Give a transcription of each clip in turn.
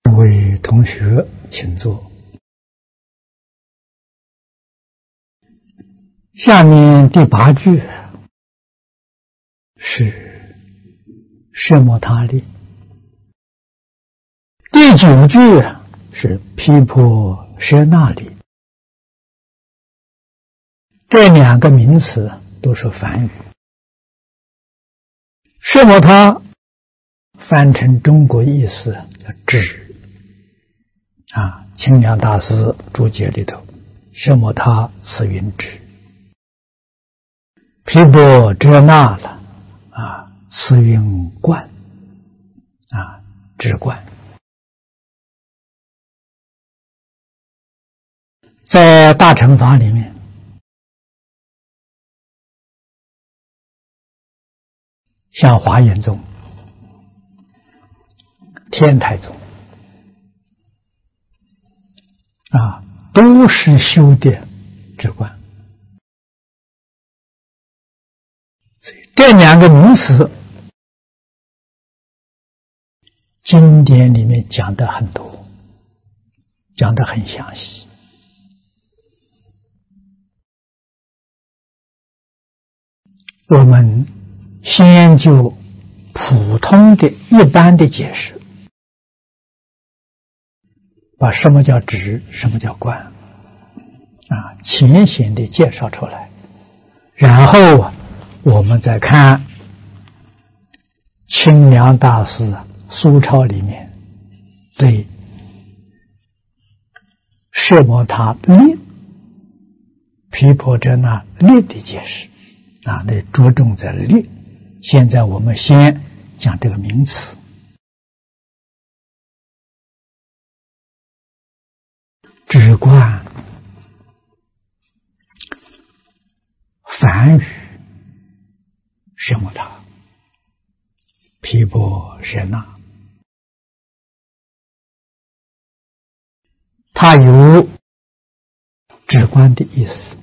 各位同学，请坐。下面第8句是奢摩他力，第9句是毗婆舍那力。这2个名词都是梵语。奢摩他翻成中国意思叫止。清凉大师注解里头，奢摩他此云止，毗婆舍那了此云观止观。在大乘法里面，像华严宗、天台宗都是修的止观。这2个名词经典里面讲的很多，讲的很详细。我们先就普通的一般的解释，把什么叫止，什么叫观浅显的介绍出来，然后我们再看清凉大师苏钞里面对奢摩他力、毗婆舍那力的解释那着重在力。现在我们先讲这个名词。止观梵语奢摩他、毗婆舍那，它有止观的意思，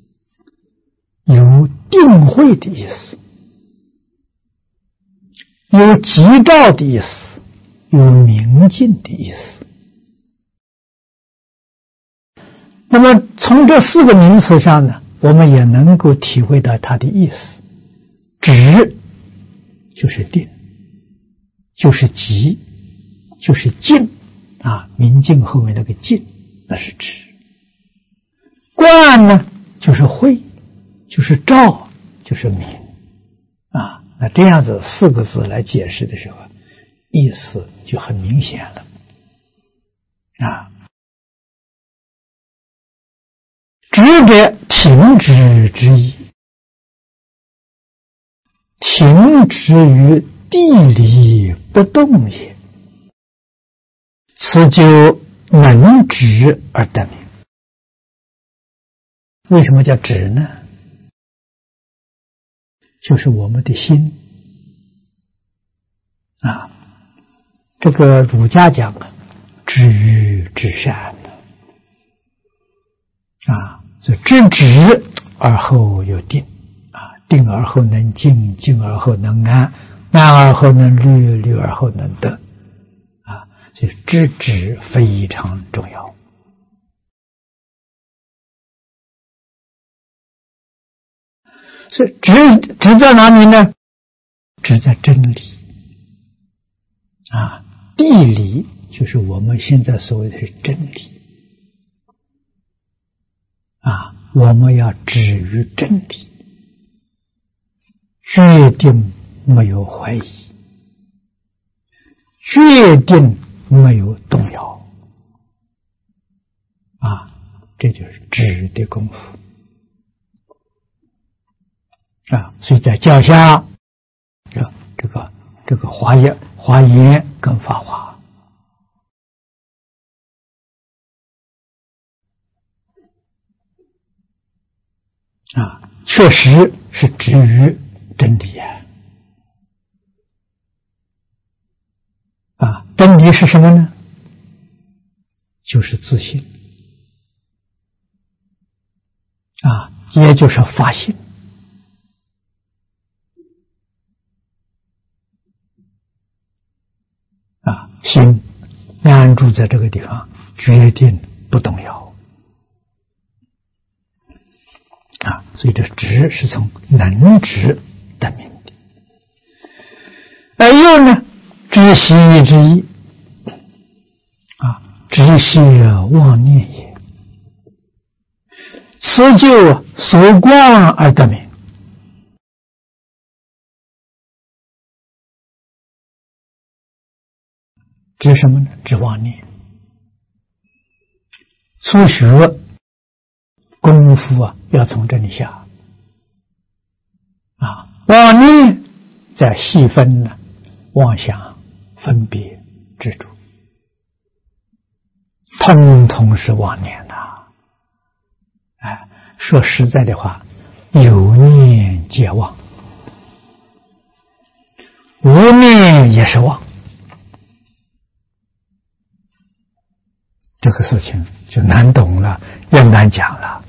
有定慧的意思，有寂照的意思，有明净的意思。那么从这4个名词上呢，我们也能够体会到它的意思。止就是定，就是寂，就是静明净后面那个静，那是止。观呢就是慧，就是照，就是明那这样子4个字来解释的时候，意思就很明显了止者停止之意，停止于地理不动也，此就能止而得名。为什么叫止呢？就是我们的心这个儒家讲止于至善所以知止而后有定定而后能静，静而后能安，安而后能虑，虑而后能得所以知止非常重要。所以止在哪里呢？止在真理地理就是我们现在所谓的是真理我们要止于真理，决定没有怀疑，决定没有动摇这就是止的功夫所以在教下这个华严跟法华确实是止于真理真理是什么呢？就是自信也就是发心心安住在这个地方，决定不动摇啊！所以这直是从能直得名的。而又呢，知悉之意啊，知悉妄念也，此就所观而得名。知什么呢？知妄念。初学功夫啊，要从这里下啊。妄念再细分呢，妄想、分别、执着，通通是妄念呐。哎，说实在的话，有念皆妄，无念也是妄。这个事情就难懂了，也难讲了。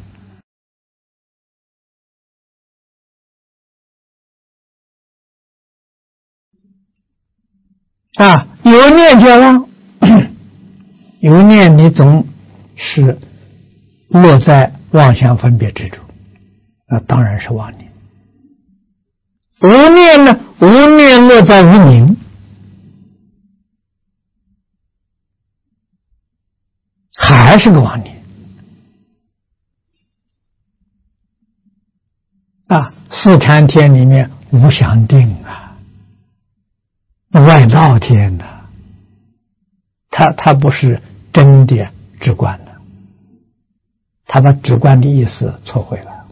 啊，有念就妄，有念你总是落在妄想分别之中，那当然是妄念。无念呢？无念落在无明，还是个妄念啊！四禅天里面无想定啊，外道天呐，他不是真的直观的，他把直观的意思错会了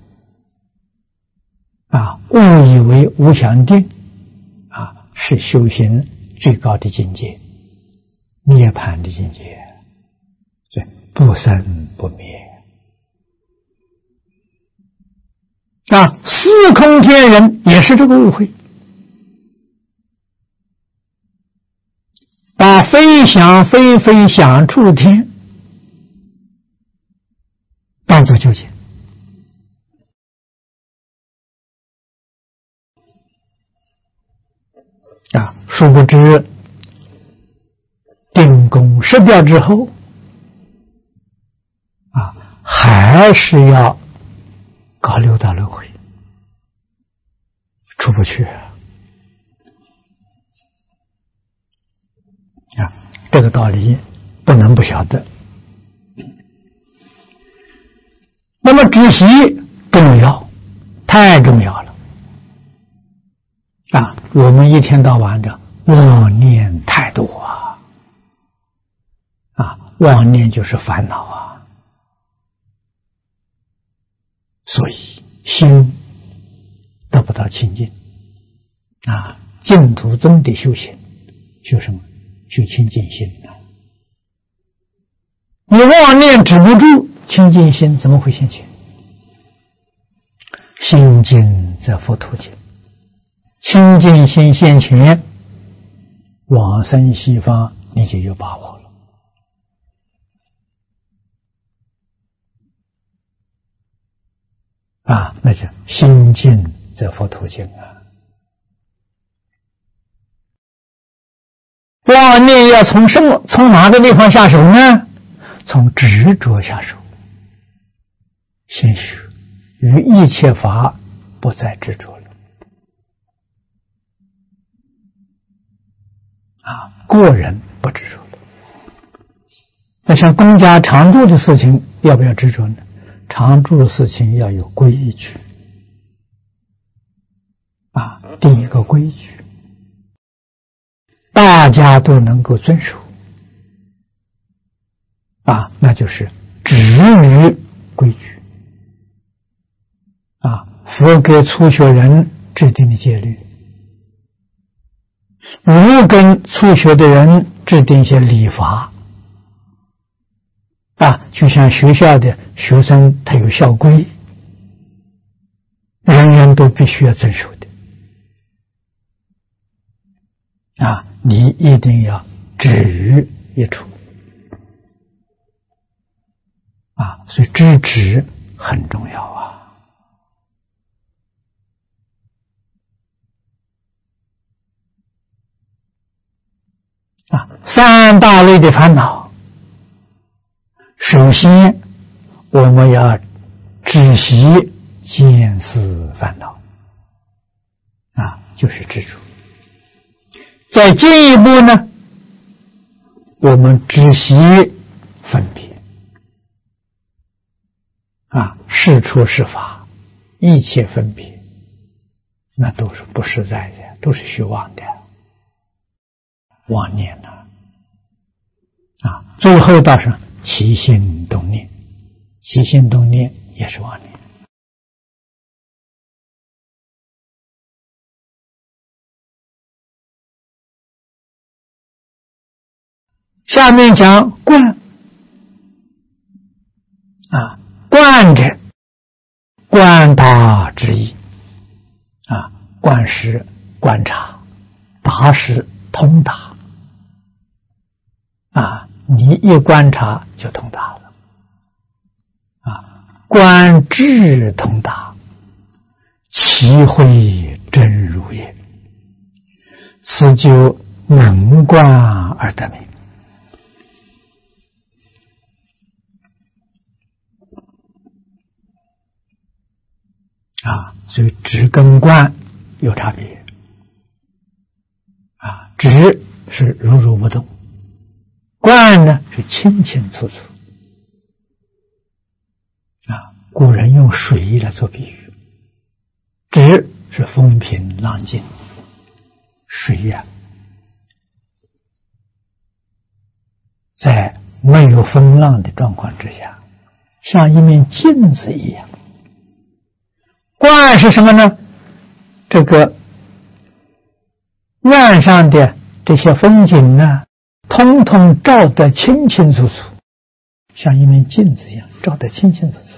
啊！误以为无想定啊是修行最高的境界，涅槃的境界。不生不灭啊！四空天人也是这个误会，把非想非非想处天当作究竟啊！殊不知定功失掉之后还是要搞六道轮回，出不去啊！这个道理不能不晓得。那么知悉重要，太重要了啊！我们一天到晚的妄念太多啊！妄念就是烦恼啊！所以心得不到清净啊！净土宗的修行，修什么？修清净心啊！你妄念止不住，清净心怎么会现前？心净则佛土净，清净心现前，往生西方你就有把握了。啊，那叫心净则佛土净啊！妄念要从什么？从哪个地方下手呢？从执着下手。先学于一切法不再执着了啊！过人不执着了。那像公家常住的事情，要不要执着呢？常住的事情要有规矩啊，定一个规矩，大家都能够遵守啊，那就是止于规矩啊。佛给初学人制定的戒律，如跟初学的人制定一些礼法啊，就像学校的学生他有校规，人人都必须要遵守的啊！你一定要止于一处啊，所以知止很重要啊！ 三大类的烦恼，首先我们要止息见思烦恼，就是执着。再进一步呢，我们止息分别，是处是法，一切分别，那都是不实在的，都是虚妄的，妄念呐。最后到是起心动念，起心动念也是妄念。下面讲观，观者观达之意，观是观察，达是通达，你一观察就通达了，观智通达，其慧真如也，此就能观而得名。所以止跟观有差别，止是如如不动，观呢是清清楚楚。古人用水来做比喻，止是风平浪静，水在没有风浪的状况之下，像一面镜子一样。观是什么呢？这个岸上的这些风景呢，通通照得清清楚楚，像一面镜子一样，照得清清楚楚。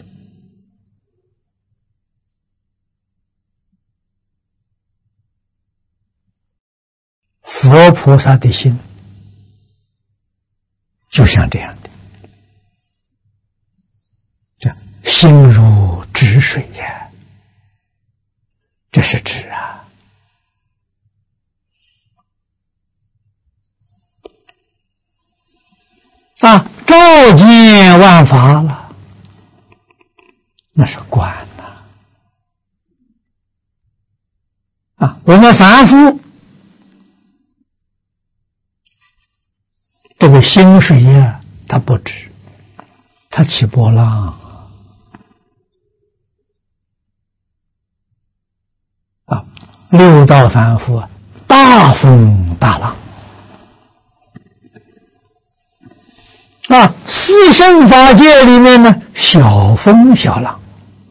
佛菩萨的心就像这样的，这心如止水呀，这是止照见万法了，那是观我们凡夫这个心水它不止，它起波浪六道凡夫大风大浪四圣法界里面呢，小风小浪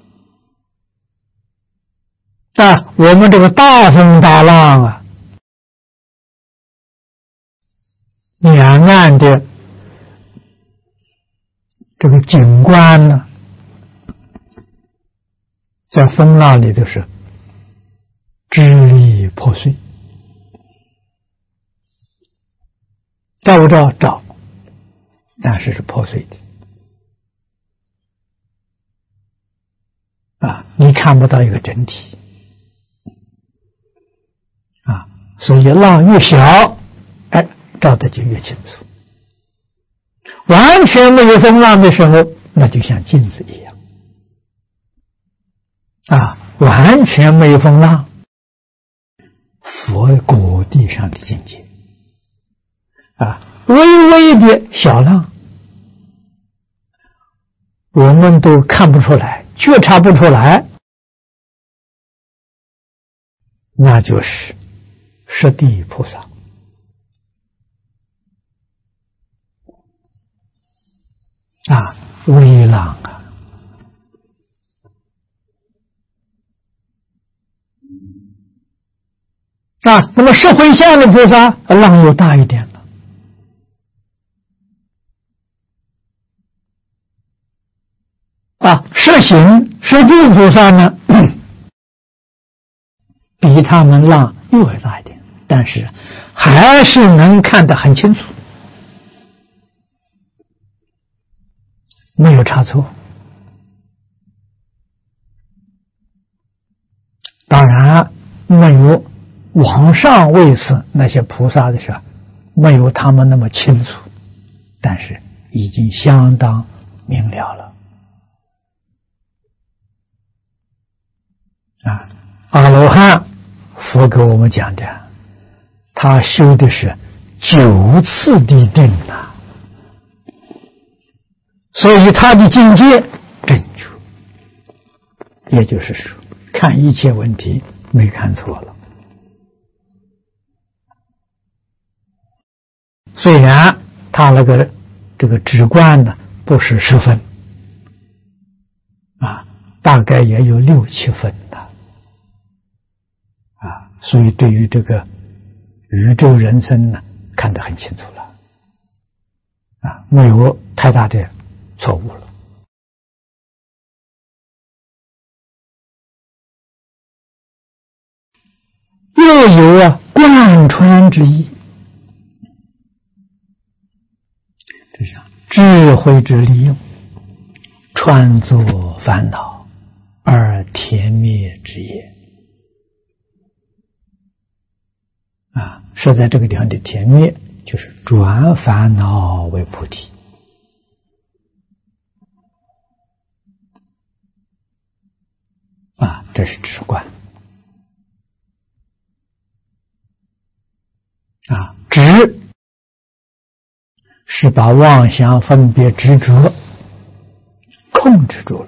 我们这个大风大浪两岸的这个景观呢，在风浪里头是支离破碎，照不照？照，但是是破碎的你看不到一个整体所以浪越小，照的就越清楚。完全没有风浪的时候，那就像镜子一样完全没有风浪，佛果地上的境界微微的小浪我们都看不出来，觉察不出来，那就是十地菩萨微浪那么社会相的菩萨浪又大一点了摄行摄地菩萨呢比他们浪又会大一点，但是还是能看得很清楚，没有差错。当然没有往上位次那些菩萨的时候没有他们那么清楚，但是已经相当明了了。阿罗汉佛给我们讲的，他修的是9次的定啊，所以他的境界正确，也就是说，看一切问题没看错了。虽然他这个直观呢不是10分啊，大概也有6、7分的啊，所以对于这个宇宙人生呢看得很清楚了啊，没有太大的错误了。又有贯穿之意，这是智慧之利用，穿作烦恼而田灭之业啊，是在这个地方的田灭，就是转烦恼为菩提啊，这是直观啊。直是把妄想分别执着控制住了，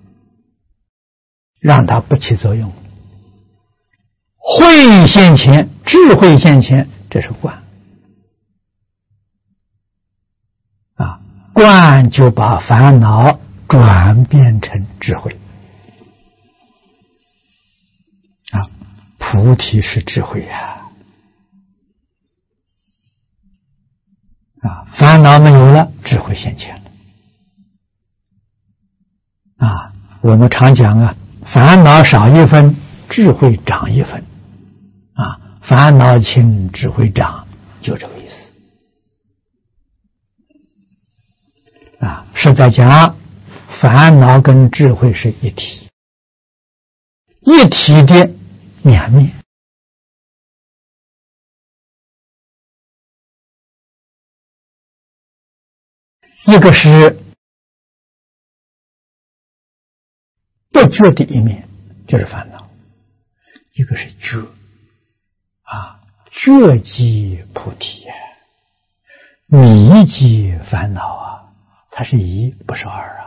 让它不起作用。慧现前，智慧现前，这是观啊。观就把烦恼转变成智慧啊，菩提是智慧啊，烦恼没有了，智慧现前了啊。我们常讲啊，烦恼少1分，智慧长1分啊，烦恼轻，智慧长，就这个意思啊。是在讲烦恼跟智慧是一体，一体的两面。一个是不觉的一面，就是烦恼；一个是觉啊，觉即菩提呀，迷即烦恼啊，它是一不是二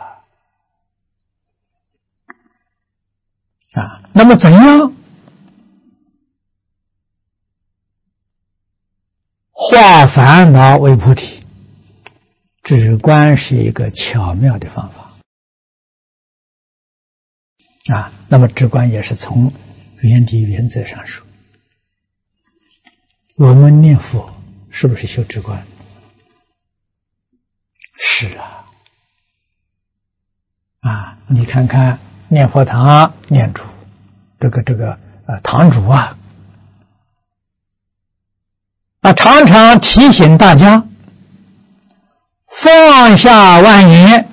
啊。那么怎样化烦恼为菩提？止观是一个巧妙的方法啊。那么止观也是从原理原则上说，我们念佛是不是修止观？是啊，你看看念佛堂念珠，这个堂主啊，常常提醒大家放下万言，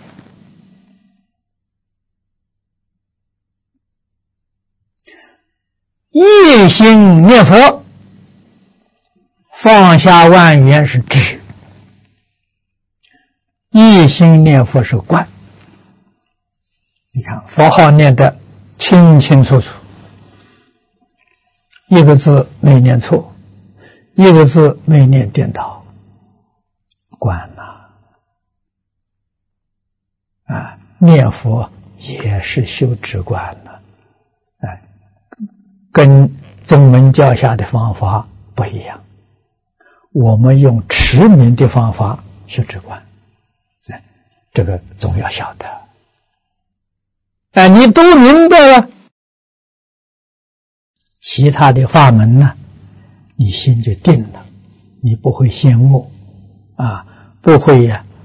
一心念佛。放下万言是智，一心念佛是观。你看佛号念得清清楚楚，一个字没念错，一个字没念颠倒，观念佛也是修止观的，跟宗门教下的方法不一样。我们用持名的方法修止观，这个总要晓得。你都明白了，其他的法门呢，你心就定了，你不会羡慕不会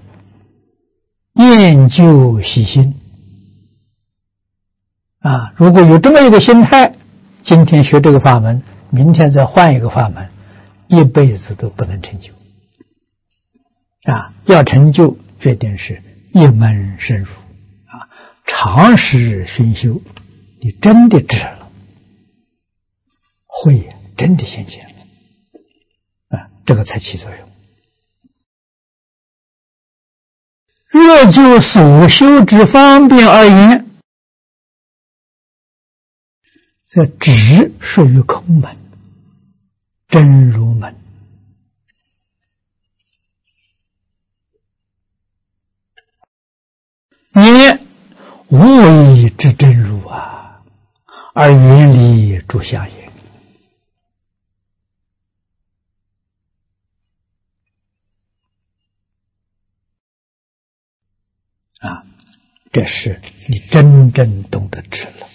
厌旧喜新如果有这么一个心态，今天学这个法门，明天再换一个法门，一辈子都不能成就要成就决定是一门深入长时熏修，你真的知了，慧真的现前了这个才起作用。若就所修之方便而言，这只属于空门，真如门。念无为之真如啊，而远离诸相也。这是你真正懂得知了。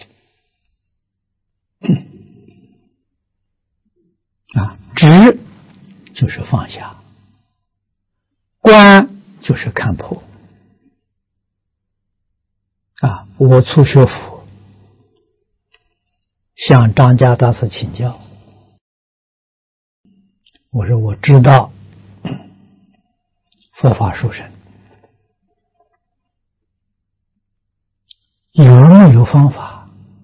知就是放下，观就是看破。我初学佛，向张家大师请教，我说我知道佛法殊胜，有没有方法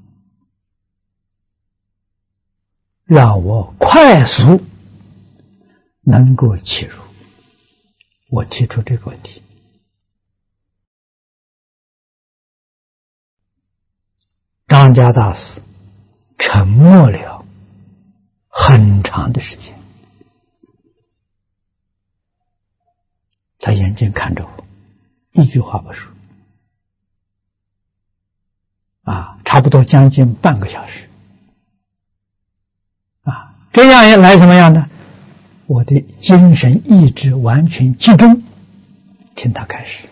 让我快速能够切入？我提出这个问题。张家大师沉默了很长的时间，他眼睛看着我，一句话不说，差不多将近半个小时。这样一来什么样呢？我的精神意志完全集中，听他开始，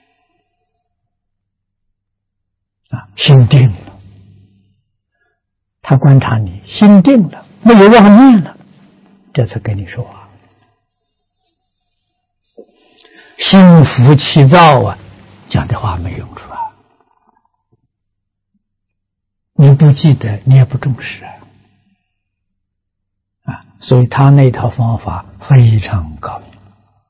心定了。他观察你，心定了，没有妄念了，这才跟你说话。心浮气躁讲的话没用处你不记得，你也不重视所以他那套方法非常高明。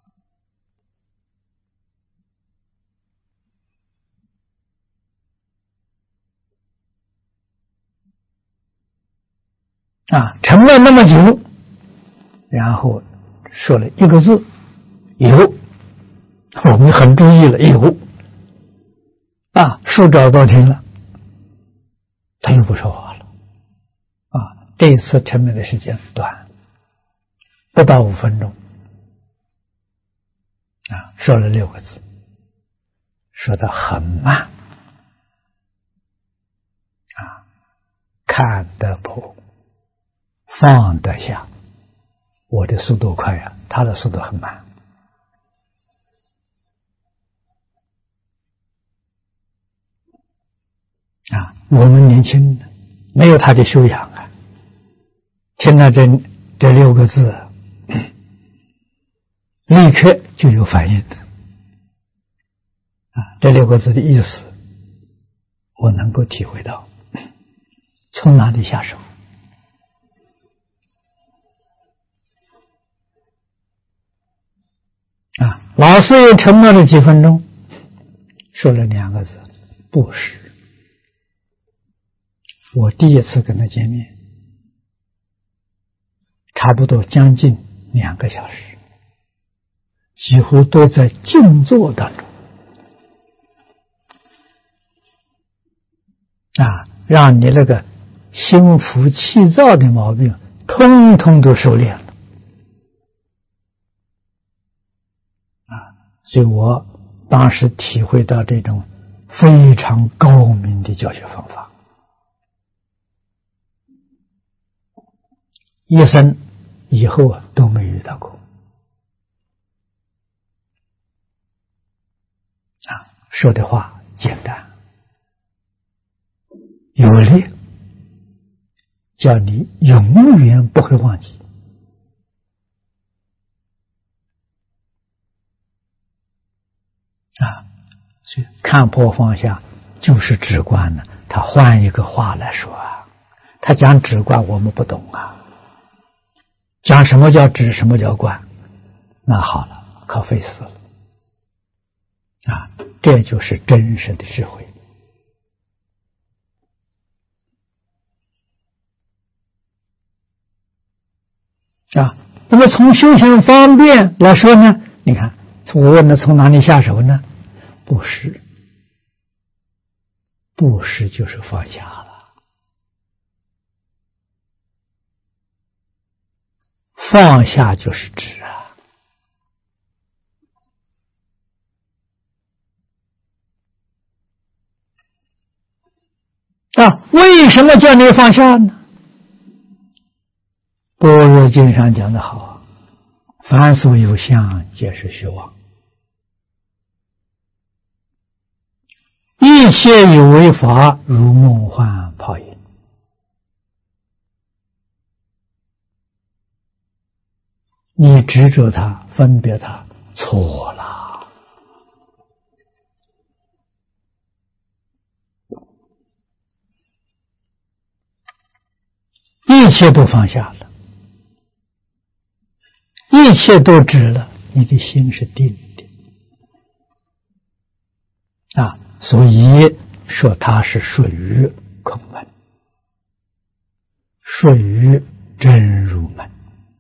沉默那么久，然后说了一个字，有，我们很注意了，有，数找到听了，他又不说话了，这一次沉默的时间短，不到5分钟，说了6个字，说得很慢，看得破，放得下。我的速度快他的速度很慢。我们年轻人没有他的修养听到这6个字，立刻就有反应的。这6个字的意思，我能够体会到，从哪里下手？老师又沉默了几分钟，说了2个字：布施。我第一次跟他见面，差不多将近2个小时，几乎都在静坐当中，让你那个心浮气躁的毛病通通都收敛了。所以我当时体会到这种非常高明的教学方法，一生以后都没遇到过。说的话简单有力，叫你永远不会忘记。所以看破放下就是止观呢。他换一个话来说他讲止观我们不懂讲什么叫止，什么叫观，那好了，可费死了这就是真实的智慧那么从修行方便来说呢，你看，我问他从哪里下手呢？布施，布施就是放下了，放下就是止啊。为什么叫你放下呢？般若经上讲的好，凡所有相，皆是虚妄。一切有为法，如梦幻泡影。你执着它，分别它，错了。一切都放下了，一切都止了，你的心是定的。所以说它是属于空门，属于真如门。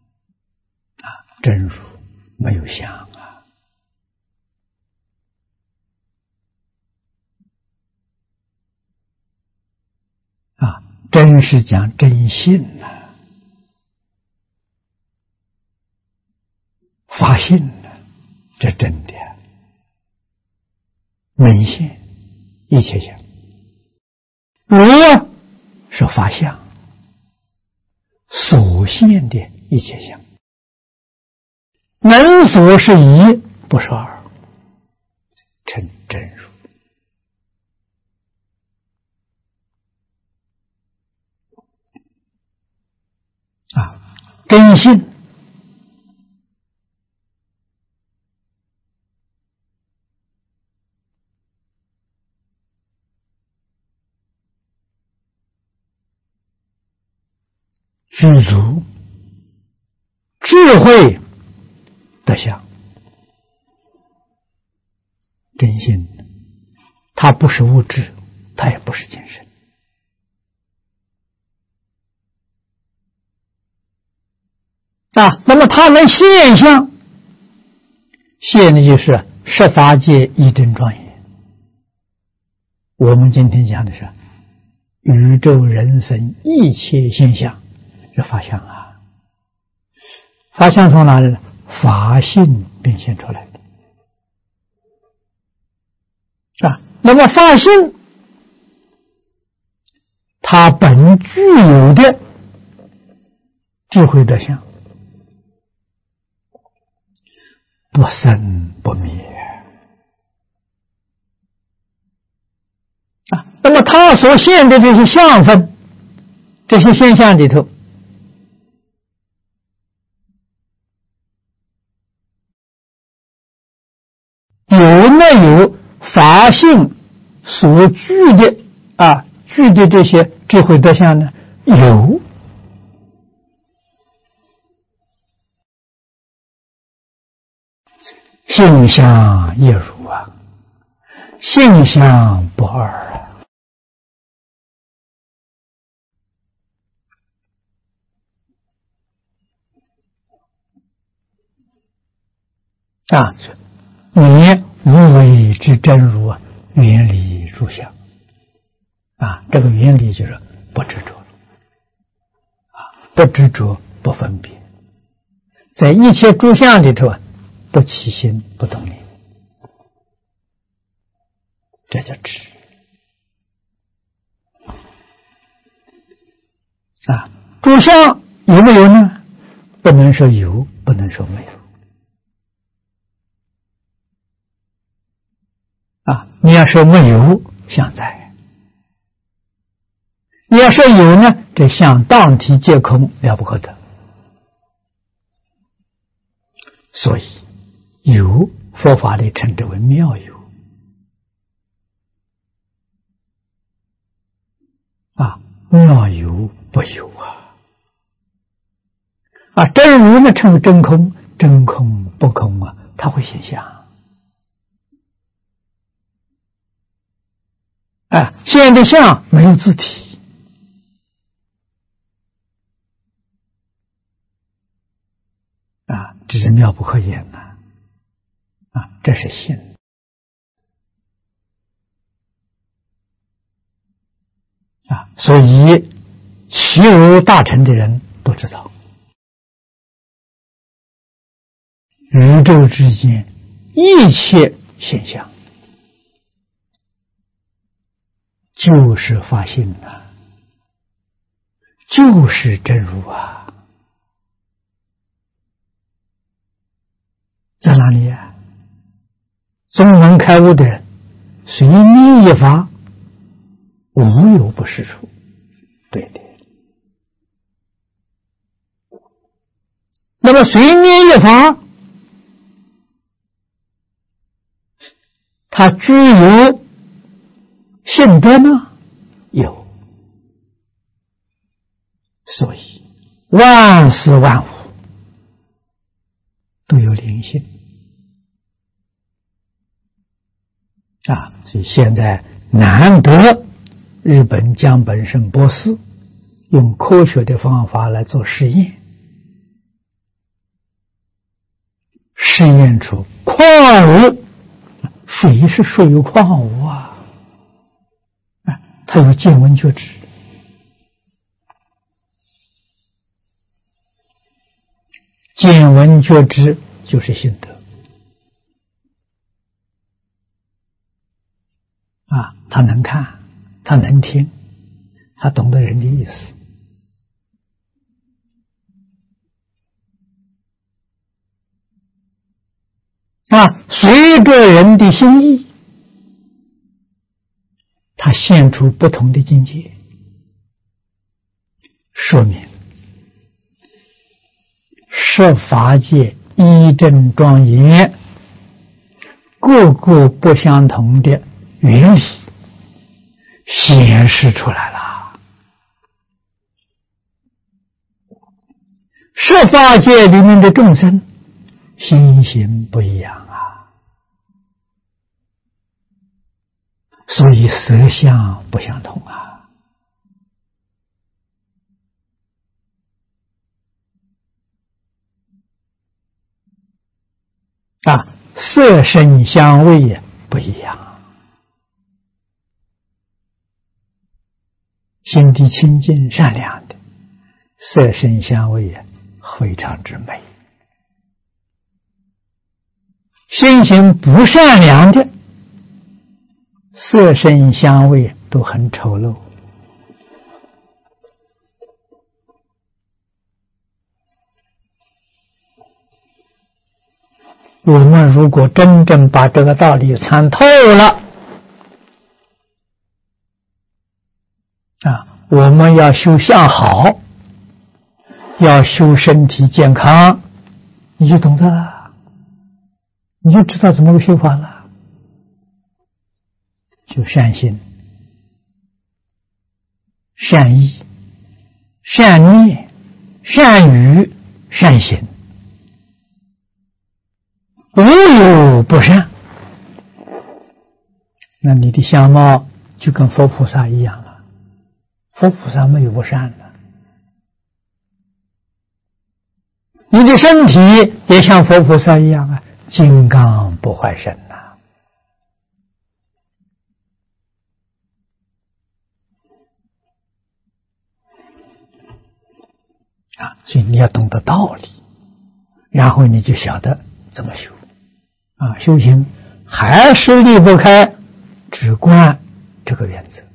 真如没有相真是讲真信发信这真的门现一切相。如是法相，所现的一切相。能所是一，不是二，成真如。真信具足智慧的相，真心它不是物质，它也不是精神。那么它能现象，现的就是十法界一真庄严。我们今天讲的是宇宙人生一切现象，是法相法相从哪里呢？法性变现出来的那么法性它本具有的智慧德相，不生不灭那么它所现的这些相分，这些现象里头，有没有法性所具的这些智慧德相呢？有。性相一如性相不二你无为之真如远离诸相这个原理就是不执着不执着不分别，在一切诸相里头不起心不动念，这叫执诸相有没有呢？不能说有，不能说没有你要说没有，相在；你要说有呢，这相当体皆空，了不可得。所以有佛法里称之为妙有妙有不有真如呢称为真空，真空不空它会现象现的相没有自体了不可言呐！这是信所以齐如大乘的人都知道，宇宙之间一切现象就是法性就是真如在哪里宗门开悟的人，随念一法，无有不是处，对的。那么随念一法，它具有性德吗？有。所以万事万物都有灵性所以现在难得日本江本胜博士用科学的方法来做实验，试验出矿物，水是属于矿物它有见闻觉知见闻觉知就是心得他能看，他能听，他懂得人的意思随着人的心意，他现出不同的境界，说明十法界一真庄严，各个不相同的原理显示出来了。十法界里面的众生心行不一样所以色相不相同色声香味也不一样，心地清净善良的色声香味也非常之美，心行不善良的色声香味都很丑陋。我们如果真正把这个道理参透了我们要修相好，要修身体健康，你就懂得了，你就知道怎么个修法了。就善心、善意、善念、善语、善行，无有不善。那你的相貌就跟佛菩萨一样了，佛菩萨没有不善的。你的身体也像佛菩萨一样金刚不坏身所以你要懂得道理，然后你就晓得怎么修修行还是离不开止观这个原则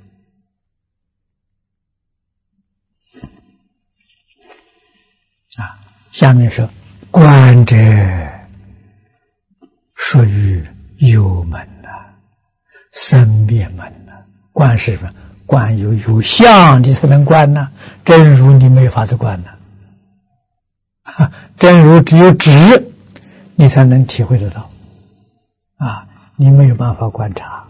下面说观者属于有门生灭门观是什么？观有相你才能观真如你没法子观真如只有指你才能体会得到你没有办法观察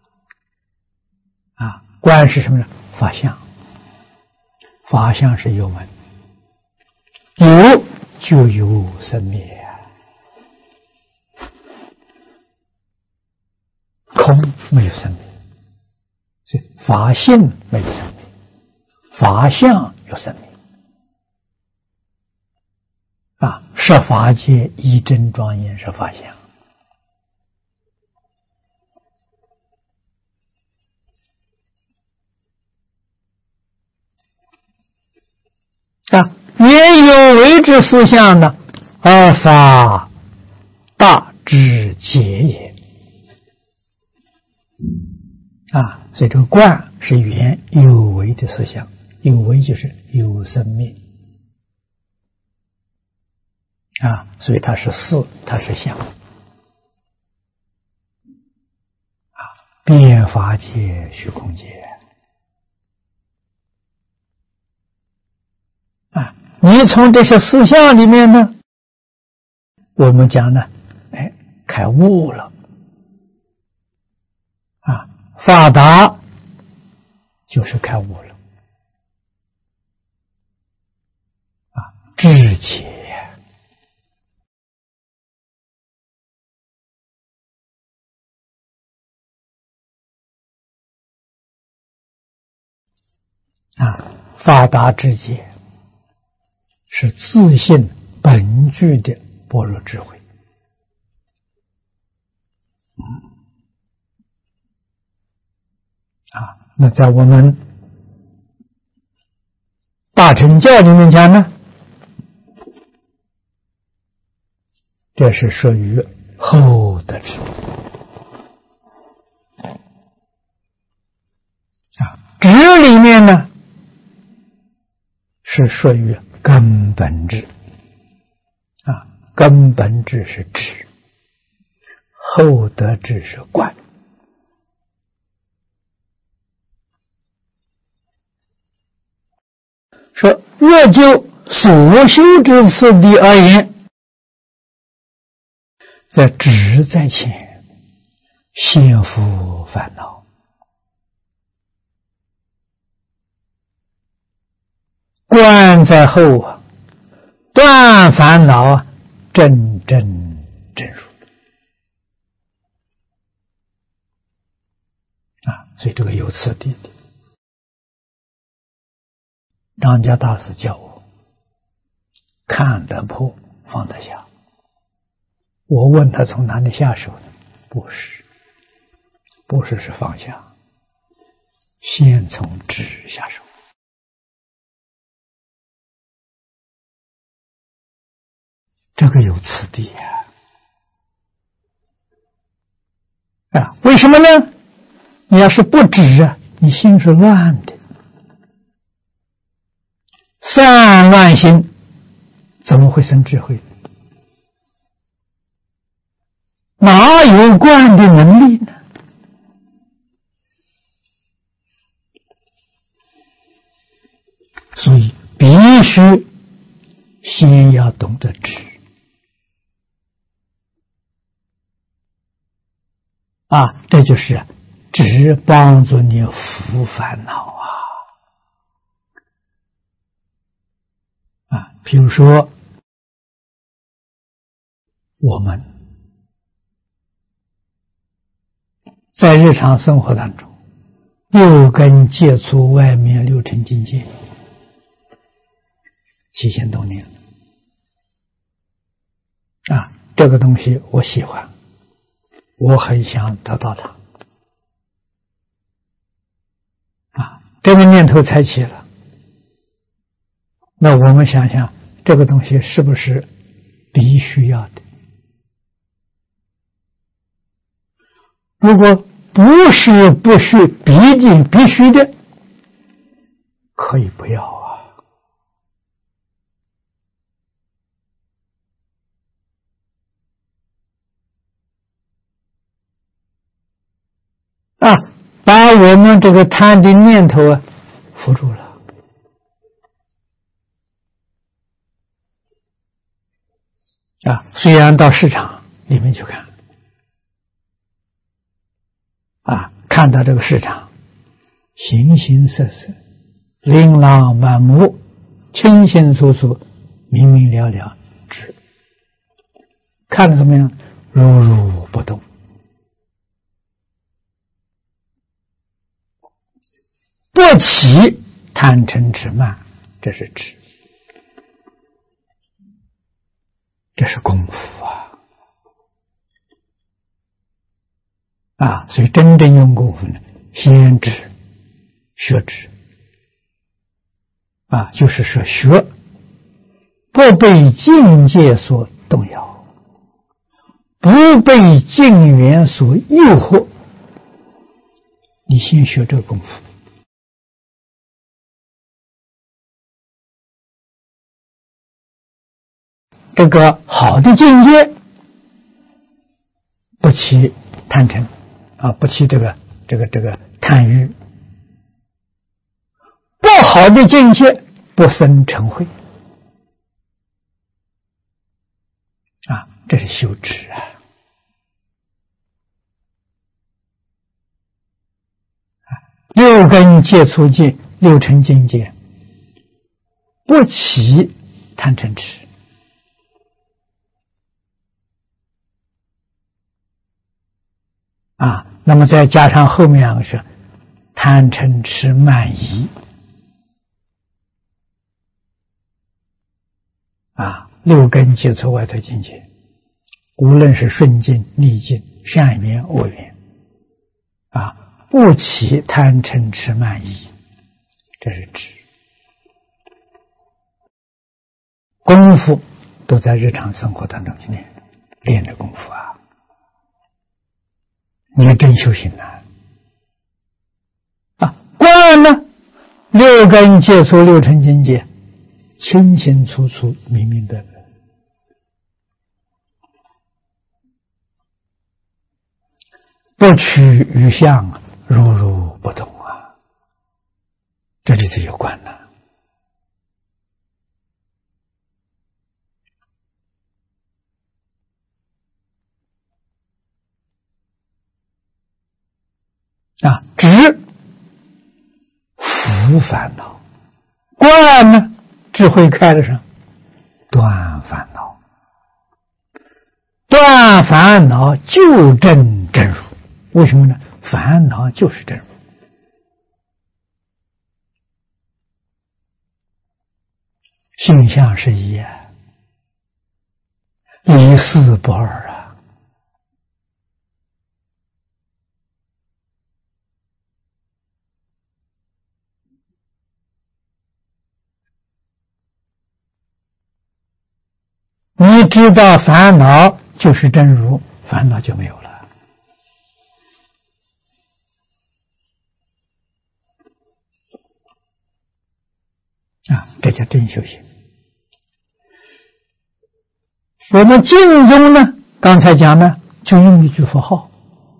观是什么呢？法相，法相是有门，有就有生灭空没有生命，所以法性没有生命，法相有生命十法界一真庄严是法相啊，也有为之思相呢，而法大之解也啊。所以这个观是缘有为的思想，有为就是有生命啊，所以它是事，它是相啊。遍法界虚空界啊，你从这些思想里面呢，我们讲呢，开悟了啊，发达就是开悟了啊，智解啊，发达智解是自信本具的般若智慧啊。那在我们大乘教里面讲呢，这是属于后的智啊。智里面呢是属于根本智啊，根本智是智，后得智是观。说若就所修之次第而言，则智在前，先伏烦恼，观在后啊，断烦恼啊，真正真如啊。所以这个有次第的。张家大师教我看得破放得下，我问他从哪里下手呢？不是放下，先从智下手这个有次第啊，为什么呢？你要是不知啊，你心是乱的，散乱心怎么会生智慧？哪有观的能力呢？所以必须先要懂得知啊，这就是知帮助你伏烦恼啊。比如说我们在日常生活当中六根接触外面六尘境界7000多年啊，这个东西我喜欢，我很想得到它啊，这个念头才起了。那我们想想，这个东西是不是必须要的？如果不是不是必须的，可以不要啊，把我们这个贪的念头扶住了啊。虽然到市场里面去看啊，看到这个市场形形色色，琳琅满目，清清楚楚，明明了了，知看得怎么样？如如不动，不起贪嗔痴慢，这是知这是功夫所以真正用功夫呢，先知学知就是说学不被境界所动摇，不被境缘所诱惑，你先学这个功夫。这个好的境界不起贪嗔不起这个贪欲，不好的境界不生嗔恚这是修持六根接触境，六尘境界不起贪嗔痴那么再加上后面两个是贪嗔痴慢疑六根接触外头境界，无论是顺境逆境善缘恶缘不起贪嗔痴慢疑，这是知。功夫都在日常生活当中去练的功夫你真修行观呢，六根接触六尘境界，清清楚楚明明白白，不取于相，如如不动这里头有观知伏烦恼，观呢智慧开得上，断烦恼，断烦恼就证真如。为什么呢？烦恼就是真如，性相是一离四不二你知道烦恼就是真如，烦恼就没有了这叫真修行。我们净宗呢，刚才讲呢，就用一句佛号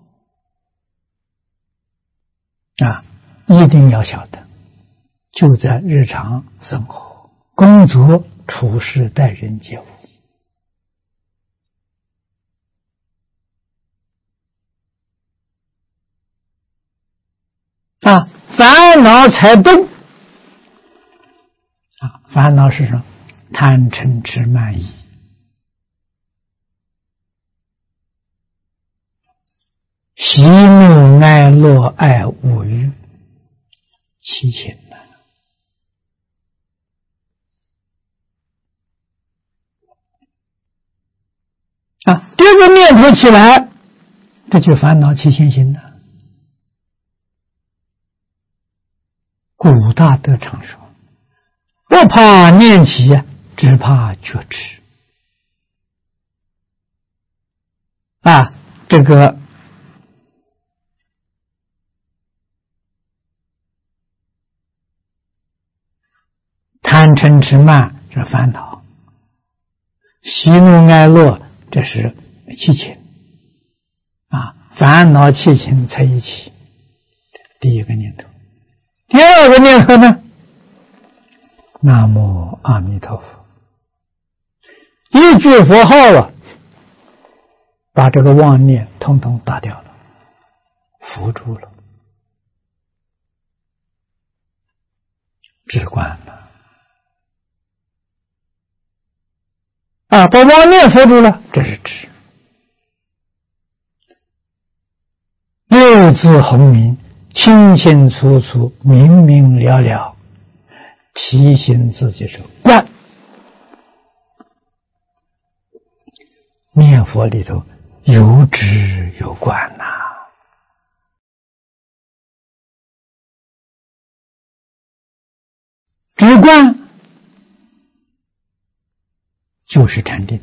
一定要晓得，就在日常生活、工作、处事、待人接物烦恼才动烦恼是什么？贪嗔痴慢疑，喜怒哀乐爱恶欲，七情这个念头起来，这就烦恼起现行了。古大德常说，不怕念起，只怕觉迟这个贪嗔痴慢是烦恼，喜怒哀乐这是七情烦恼七情在一起，第一个念头。第二个念头呢，南无阿弥陀佛，一句佛号把这个妄念统统打掉了，扶住了，直观了把妄念扶住了，这是知。六字洪名，清清楚楚，明明了了，提醒自己是观念佛里头有止有观呐。止观就是禅定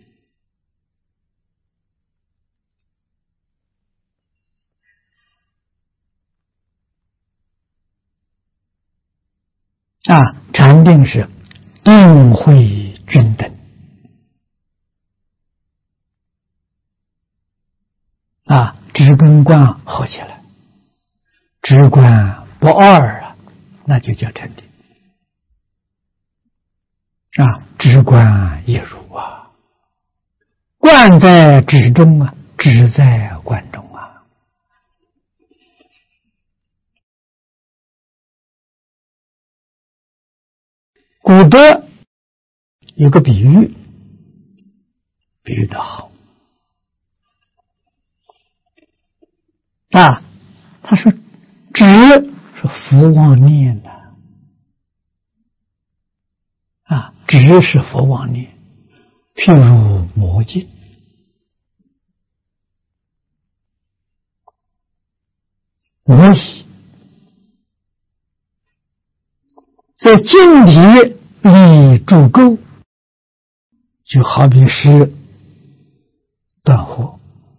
啊，禅定是定慧均等啊，止跟观合起来，止观不二啊，那就叫禅定啊，止观一如啊，观在止中啊，止在观中啊。古德有个比喻，比喻的好啊，他说止是佛妄念的啊，止是佛妄念，譬如魔镜。魔洗在镜体里铸构，就好比是断惑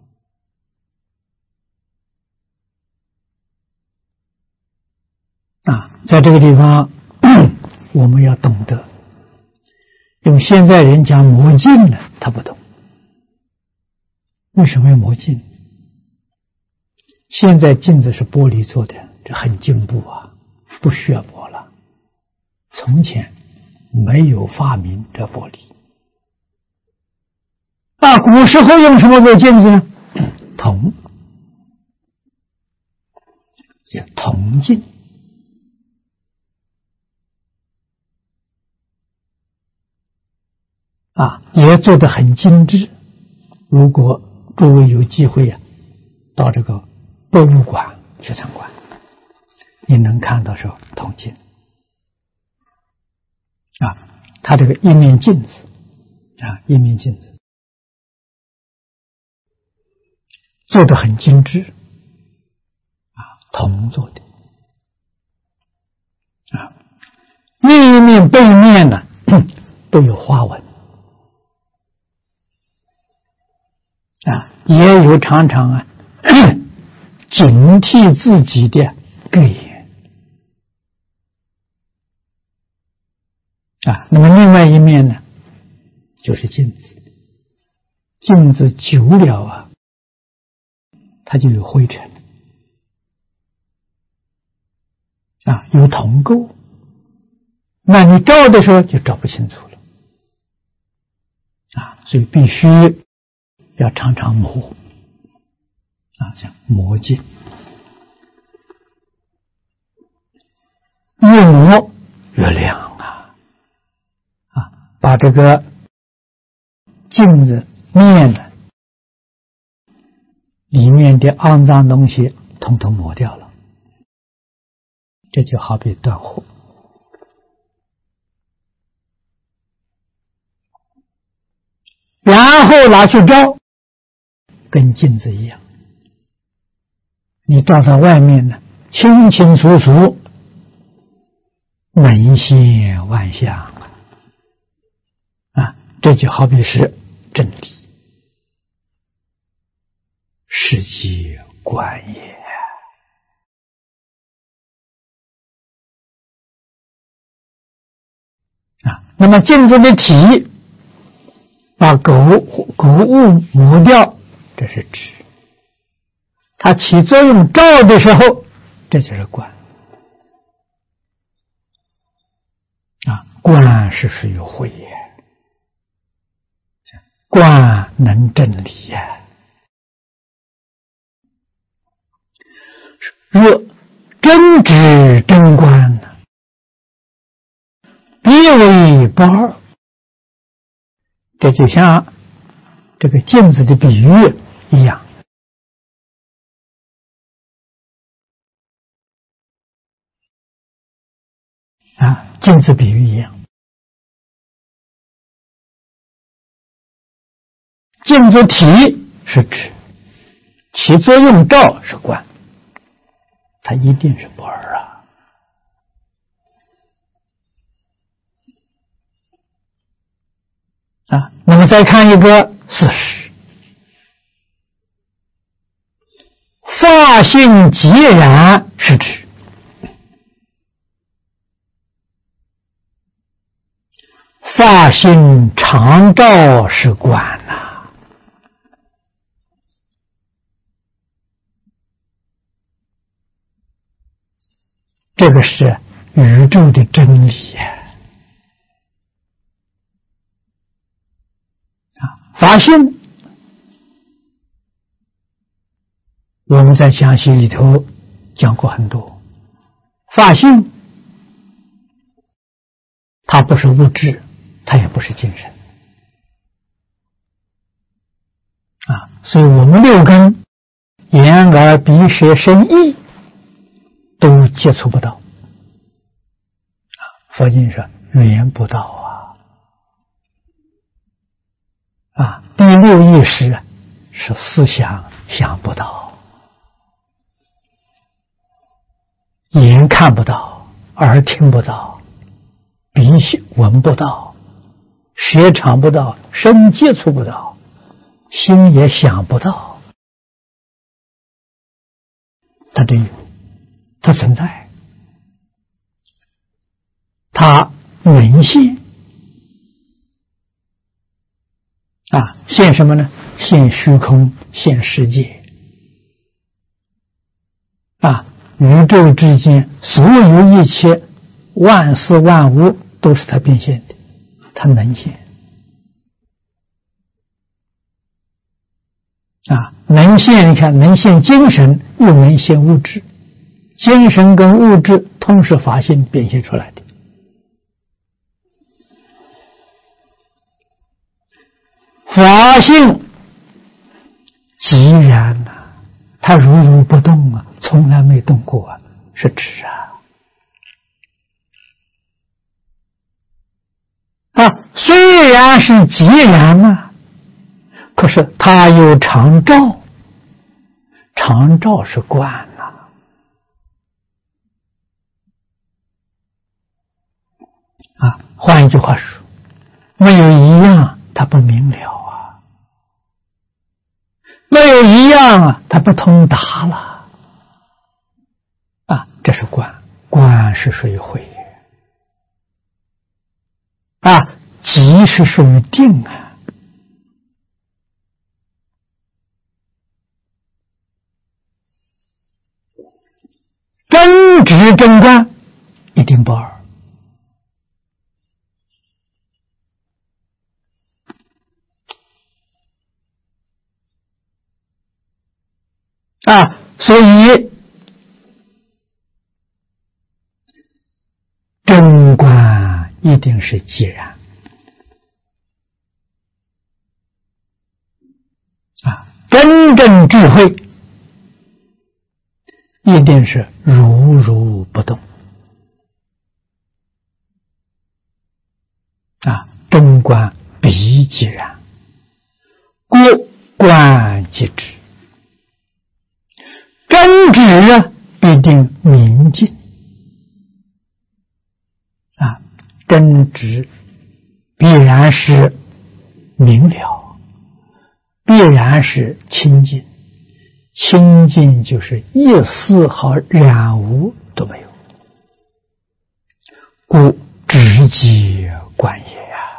啊，在这个地方我们要懂得，用现在人讲魔镜呢，他不懂。为什么要魔镜？现在镜子是玻璃做的，这很进步啊，不需要磨了。从前没有发明这玻璃啊，古时候用什么做镜子呢？铜，叫铜镜啊，也做得很精致。如果诸位有机会啊，到这个博物馆去参观，你能看到是铜镜啊，它这个一面镜子啊，一面镜子做得很精致啊，铜做的啊，另一面背面呢都有花纹啊，也有常常啊警惕自己的格言啊。那么另外一面呢，就是镜子，镜子久了啊，它就有灰尘啊，有铜垢，那你照的时候就照不清楚了啊，所以必须要常常磨啊，像磨镜，越磨越亮啊！啊，把这个镜子面呢里面的肮脏东西统统磨掉了，这就好比断惑。然后拿去照，跟镜子一样，你照在外面呢，清清楚楚，能现万象啊！这就好比是真理，世界观也啊。那么镜子的体把垢物磨掉，这是止；它起作用照的时候，这就是观啊。观是属于慧也，观能真理呀。若真止真观呢，别为不二。这就像这个镜子的比喻一样啊，镜子比喻一样。 镜子体是指，起作用照是观，它一定是不二啊！那么再看一个事实，法性即然是指，法性常照是观呐。这个是宇宙的真理呀！法性，我们在讲习里头讲过很多。法性，它不是物质，它也不是精神啊。所以我们六根，眼耳鼻舌身意，都接触不到。佛经说缘不到啊。第六意识是思想想不到，眼看不到，耳听不到，鼻闻不到，舌尝不到，身接触不到，心也想不到，它真有，它存在，它能现啊！现什么呢？现虚空，现世界啊！宇宙之间所有一切万事万物都是它变现的，它能现啊！能现，你看能现精神，又能现物质，精神跟物质同时法性变现出来的。法性即然呐，它如如不动啊，从来没动过啊，是指虽然是即然啊，可是它有常照，常照是观呐换一句话说，没有一样它不明了啊，没有一样啊它不通达了这是观，观是属于慧即是属于定真执真观一定不二所以真观一定是即然真正智慧一定是如如不动真观必即然，故观即知。真知必定明净真知必然是明了，必然是清净，清净就是一丝毫染污都没有，故直接观也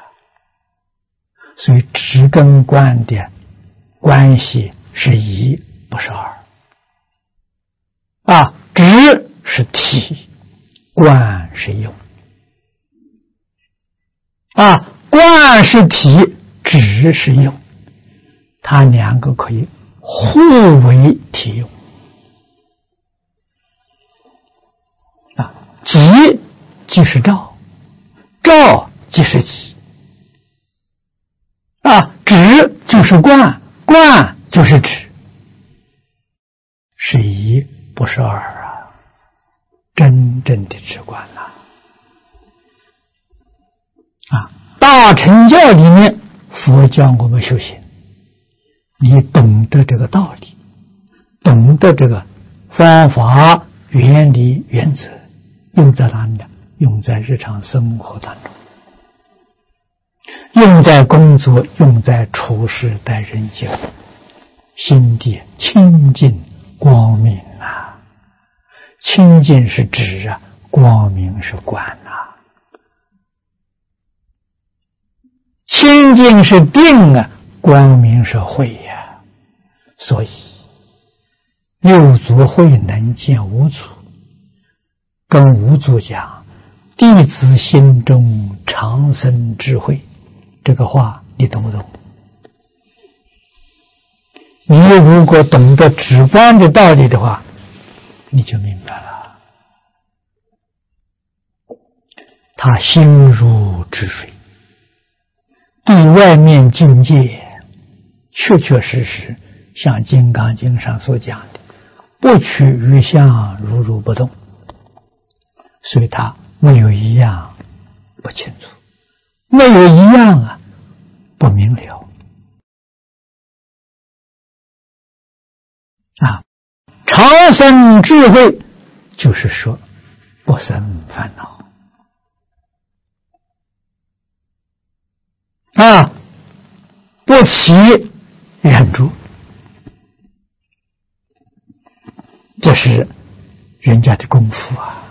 所以直跟观的关系是一，不是二直是体，观是用观是体，直是用，它两个可以互为体用即即是照，照即是即直就是观，观就是直，是一不是二真正的直观大乘教里面佛教我们修行你懂得这个道理，懂得这个方法、原理、原则，用在哪里呢？用在日常生活当中，用在工作，用在处事待人接物，心地清净光明啊！清净是指啊，光明是观啊，清净是定啊，光明是慧呀。所以六祖慧能见五祖，跟五祖讲，弟子心中常生智慧，这个话你懂不懂？你如果懂得止观的道理的话，你就明白了。他心如止水，对外面境界确确实实像《金刚经》上所讲的，不取于相，如如不动，所以他没有一样不清楚，没有一样啊不明了啊。常生智慧就是说不生烦恼啊，不起忍住，这是人家的功夫啊。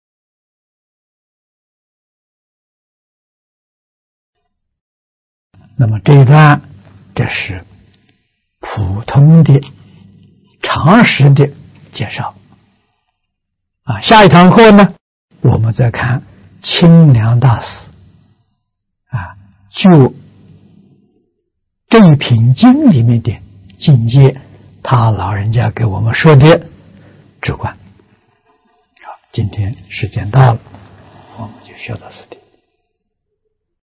那么这一段这是普通的常识的介绍啊。下一堂课呢，我们再看清凉大师啊，就这一品经里面的境界，他老人家给我们说的直观。好，今天时间到了，我们就学到此地。